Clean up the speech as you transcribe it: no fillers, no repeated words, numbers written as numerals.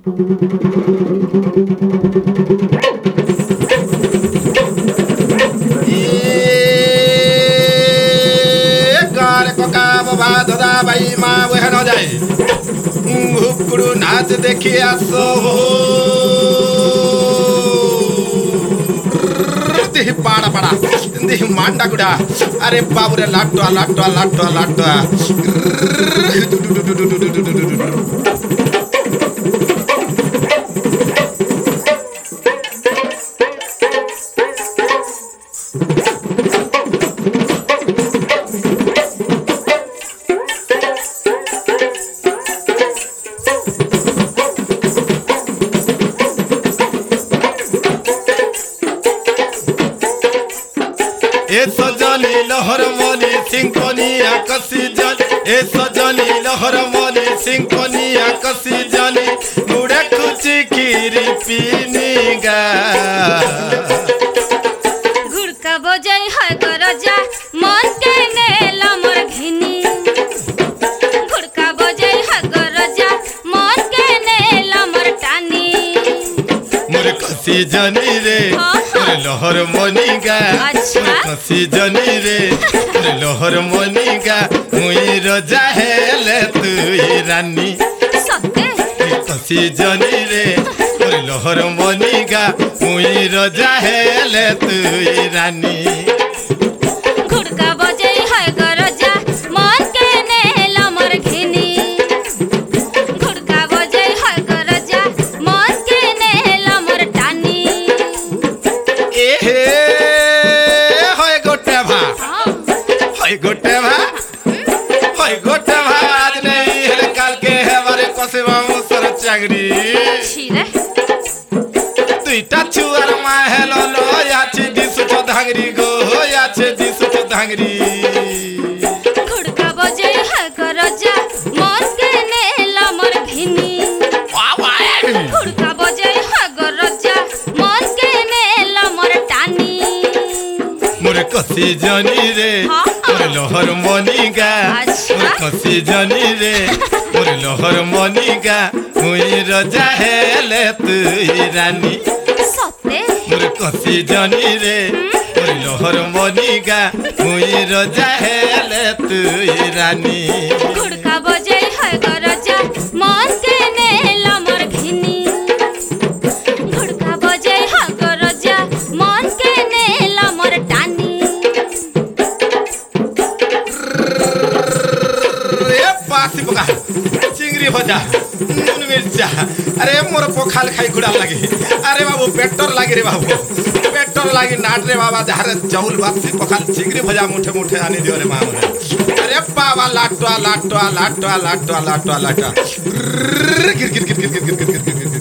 दादा भाई माँ वह न जाए हुकुड़ू नाच देखी आसो पाड़ा पाड़ा मांडा गुड़ा अरे बाबूरे लाटवा लाटवा लाटवा लाटवा सजनी लहर मनी सिंकनी आकसी जन ए सजनी लहर मनी सिंकनी आकसी जनी मुड़े कुची खीरी पीनी गा गुड़का बजाई है गरजा मन के नेला मोर घिनी गुड़का बजाई है गरजा मन के नेला मोर टानी मोर कसी जनी रे लहर मनिगा कसी जनी रे लहर मनिगा मुई रजा हेले तुई रानी सत्ते कसी जनी रे लहर मनिगा मुई रजा हेले तुई रानी गुड़का बजाई है गरजा मन के नेला मोर घिनी गुड़का बजाई है गरजा मन के नेला मोर टानी गोटे भा आज नहीं है काल के है हमारे कसेवा मुसर चांगरी दुईटा छुआर मा हेलो लो याचे दिसु तो धांगरी गो याचे दिसु तो धांगरी गुड़का बजाई है गरजा मन के नेला मोर घिनी गुड़का बजाई है गरजा मन के नेला मोर टानी मोर कसी जनी रे मोर लहर मनिगा मोर कसी जनी रे मोर लहर मनिगा मुई रजा हेले तुई रानी सत्ते मोर कसी जनी रे मोर लहर मनिगा मुई रजा हेले तुई रानी गुड़का बजाई है गरजा मन के नेला मोर घिनी गुड़का बजाई है गरजा मन के नेला मोर टानी चिंगरी भजा नून मिर्चा अरे मोर पोखाल खाई गुड़ा लगे अरे बाबू पेट्रोल लगे रे बाबू पेट्रोल लगे नाट रे बाबा जहाँ चाउल भात से पोखाल चिंगरी भजा मुठे मुठे आने दियो रे माँ अरे बाबा लाटवा लाटवा लाटवा लाटवा लाटवा लाटवा गिर गिर गिर गिर गिर गिर गिर गिर